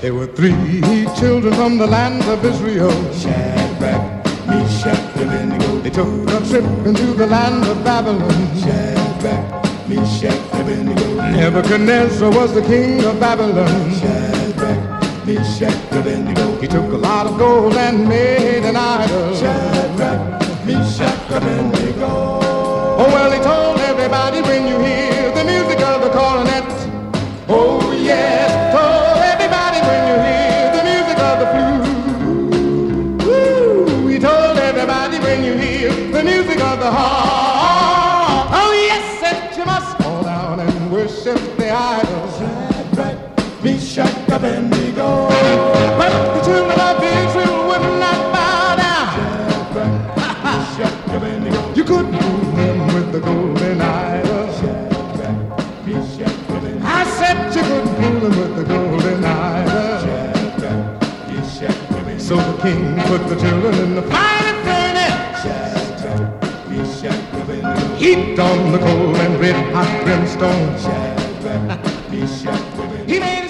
There were three children from the land of Israel. Shadrach, Meshach, Abednego. They took a trip into the land of Babylon. Shadrach, Meshach, Abednego. Nebuchadnezzar was the king of Babylon. Shadrach, Meshach, Abednego. He took a lot of gold and made an idol. Shadrach, Meshach, Abednego. Oh, well, he told everybody, when you hear the music of the cornet. Oh, yes, told everybody when you hear the music of the flute. Woo! He told everybody when you hear the music of the harp. Oh, yes, said you must fall down and worship the idol. Shadrach, Meshach, Abednego. But the children of Israel would not bow down. Shadrach, Meshach, Abednego. You couldn't fool them with the golden idol. Shadrach, Meshach, Abednego. I said you couldn't fool them with the golden idol. Shadrach, Meshach, Abednego. So the king put the children in the fire furnace. Shadrach, Meshach, Abednego. Heaped on the coal and red hot brimstone. Shadrach, Meshach, Abednego. He made